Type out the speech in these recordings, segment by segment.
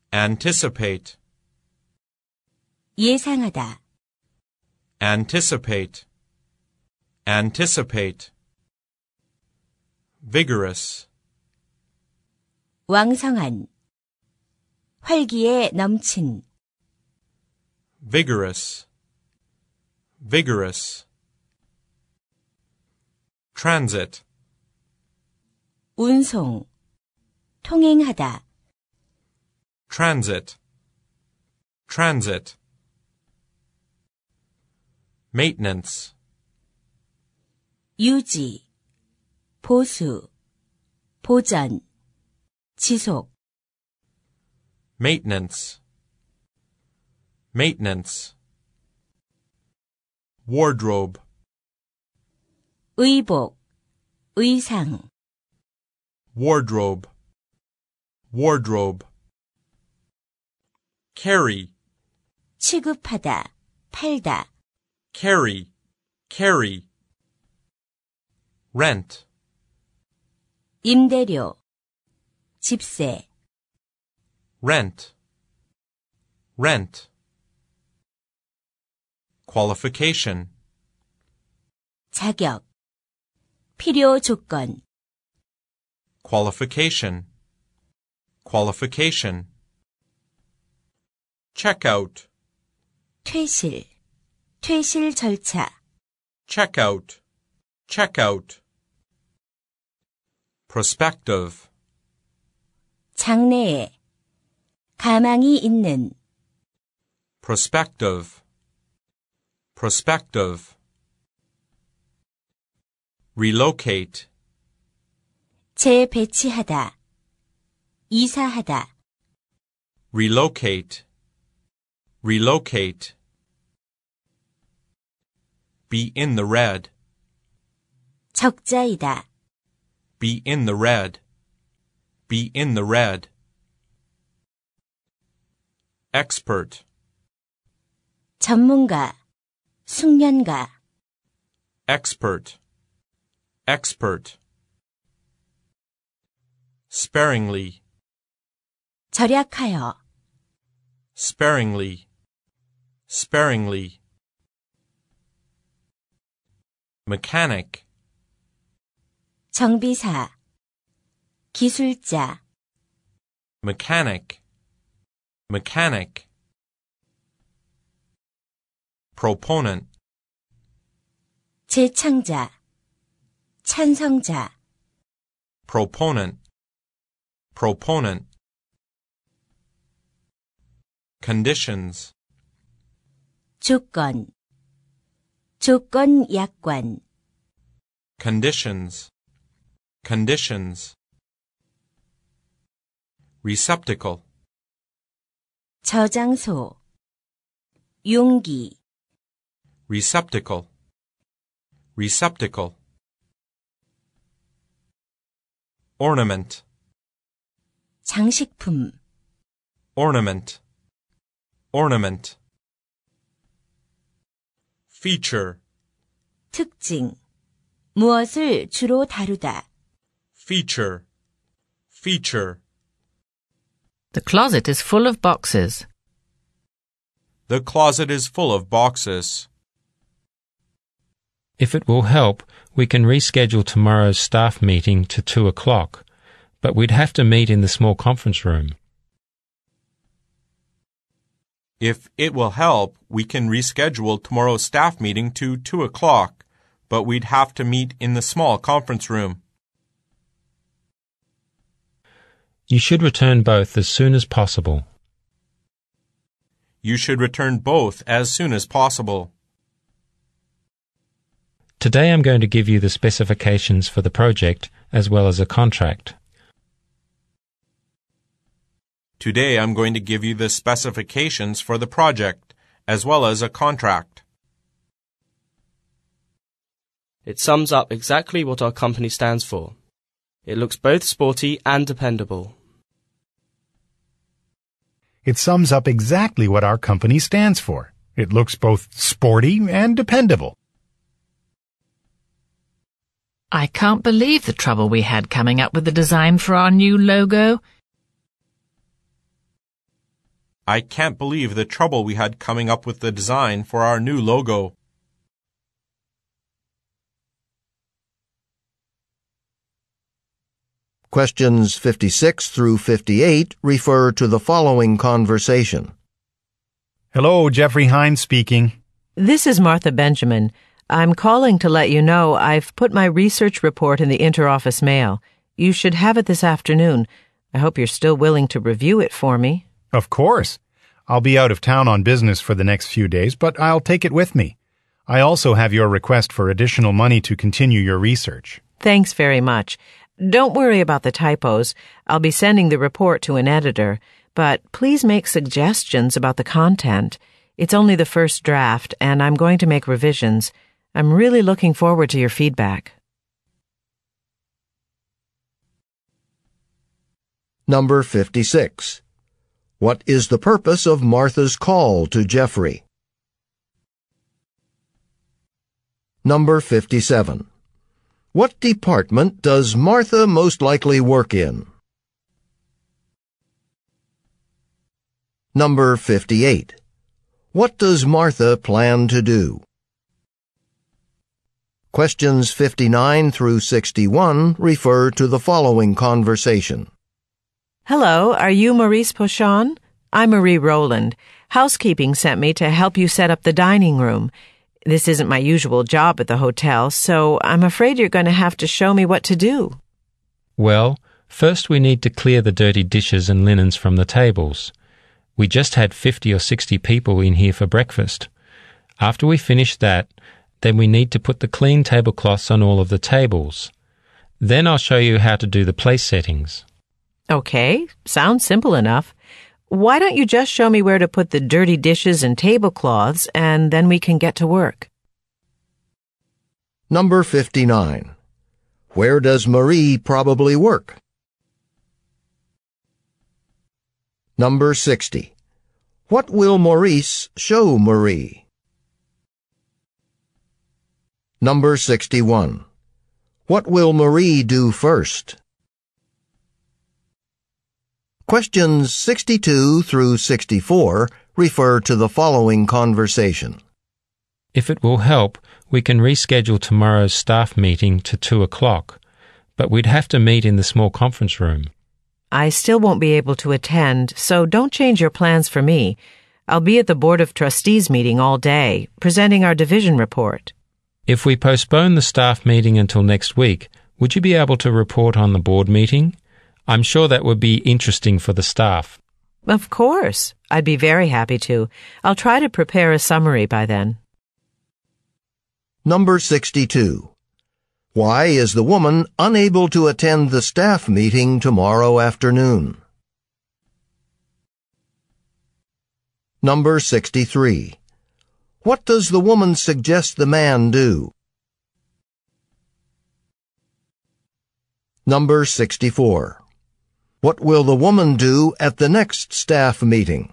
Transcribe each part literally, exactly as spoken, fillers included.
anticipate, 예상하다, anticipate, anticipate. vigorous, 왕성한, 활기에 넘친, vigorous, vigorous. transit, 운송, 통행하다, transit, transit. maintenance, 유지, 보수, 보전, 지속, maintenance, maintenance. wardrobe, 의복, 의상, wardrobe, wardrobe. carry, 취급하다, 팔다, carry, carry. rent, 임대료, 집세, rent, rent. qualification, 자격, 필요 조건, qualification, qualification. checkout, 퇴실, 퇴실 절차, checkout, checkout. prospective, 장래에, 가망이 있는, prospective, prospective. relocate, 재배치하다, 이사하다, relocate, relocate. be in the red, 적자이다, be in the red, be in the red. expert, 전문가, 숙련가, expert, expert. sparingly, 절약하여, sparingly, sparingly. mechanic, 정비사, 기술자, mechanic, mechanic. proponent, 재창자, 찬성자, proponent, proponent. conditions, 조건, 조건 약관, conditions, conditions. receptacle, 저장소, 용기, receptacle, receptacle. ornament, 장식품, ornament, ornament. feature, 특징, 무엇을 주로 다루다, feature, feature. The closet is full of boxes. The closet is full of boxes. If it will help, we can reschedule tomorrow's staff meeting to two o'clock, but we'd have to meet in the small conference room. If it will help, we can reschedule tomorrow's staff meeting to two o'clock, but we'd have to meet in the small conference room. You should return both as soon as possible. You should return both as soon as possible. Today I'm going to give you the specifications for the project as well as a contract. Today I'm going to give you the specifications for the project as well as a contract. It sums up exactly what our company stands for. It looks both sporty and dependable. It sums up exactly what our company stands for. It looks both sporty and dependable. I can't believe the trouble we had coming up with the design for our new logo. I can't believe the trouble we had coming up with the design for our new logo. Questions fifty-six through fifty-eight refer to the following conversation. Hello, Jeffrey Hines speaking. This is Martha Benjamin. I'm calling to let you know I've put my research report in the interoffice mail. You should have it this afternoon. I hope you're still willing to review it for me. Of course. I'll be out of town on business for the next few days, but I'll take it with me. I also have your request for additional money to continue your research. Thanks very much. Don't worry about the typos. I'll be sending the report to an editor, but please make suggestions about the content. It's only the first draft, and I'm going to make revisions. I'm really looking forward to your feedback. Number fifty-six. What is the purpose of Martha's call to Jeffrey? Number fifty-seven. What department does Martha most likely work in? Number fifty-eight. What does Martha plan to do? Questions fifty-nine through sixty-one refer to the following conversation. Hello, are you Maurice Pochon? I'm Marie Rowland. Housekeeping sent me to help you set up the dining room. This isn't my usual job at the hotel, so I'm afraid you're going to have to show me what to do. Well, first we need to clear the dirty dishes and linens from the tables. We just had fifty or sixty people in here for breakfast. After we finish that, then we need to put the clean tablecloths on all of the tables. Then I'll show you how to do the place settings. Okay, sounds simple enough. Why don't you just show me where to put the dirty dishes and tablecloths, and then we can get to work. Number fifty-nine. Where does Marie probably work? Number sixty. What will Maurice show Marie? Number sixty-one. What will Marie do first? Questions sixty-two through sixty-four refer to the following conversation. If it will help, we can reschedule tomorrow's staff meeting to two o'clock, but we'd have to meet in the small conference room. I still won't be able to attend, so don't change your plans for me. I'll be at the Board of Trustees meeting all day, presenting our division report. If we postpone the staff meeting until next week, would you be able to report on the board meeting? I'm sure that would be interesting for the staff. Of course. I'd be very happy to. I'll try to prepare a summary by then. Number sixty-two. Why is the woman unable to attend the staff meeting tomorrow afternoon? Number sixty-three. What does the woman suggest the man do? Number sixty-four. What will the woman do at the next staff meeting?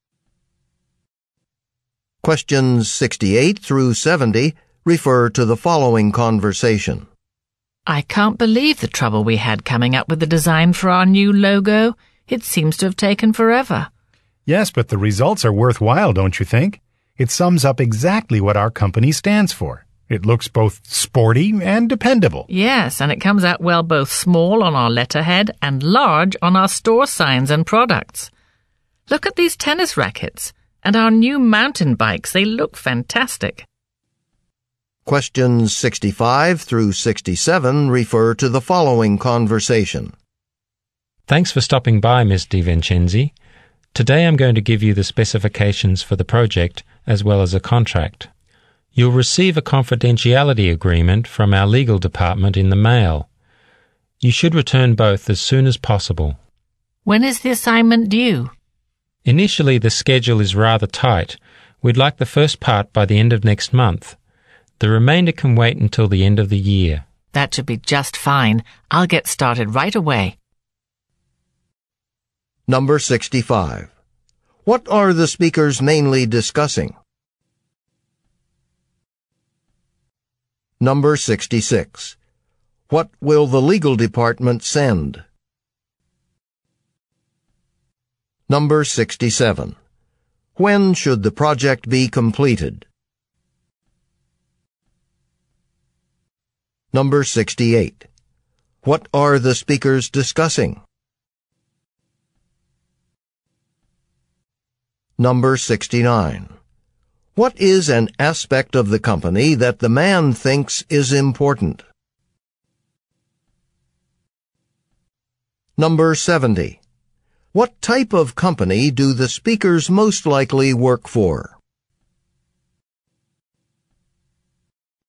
Questions sixty-eight through seventy refer to the following conversation. I can't believe the trouble we had coming up with the design for our new logo. It seems to have taken forever. Yes, but the results are worthwhile, don't you think? It sums up exactly what our company stands for. It looks both sporty and dependable. Yes, and it comes out well both small on our letterhead and large on our store signs and products. Look at these tennis rackets and our new mountain bikes. They look fantastic. Questions sixty-five through sixty-seven refer to the following conversation. Thanks for stopping by, Miss DiVincenzi. Today I'm going to give you the specifications for the project as well as a contract. You'll receive a confidentiality agreement from our legal department in the mail. You should return both as soon as possible. When is the assignment due? Initially, the schedule is rather tight. We'd like the first part by the end of next month. The remainder can wait until the end of the year. That should be just fine. I'll get started right away. Number sixty-five. What are the speakers mainly discussing? Number sixty-six. What will the legal department send? Number sixty-seven. When should the project be completed? Number sixty-eight. What are the speakers discussing? Number sixty-nine. What is an aspect of the company that the man thinks is important? Number seventy. What type of company do the speakers most likely work for?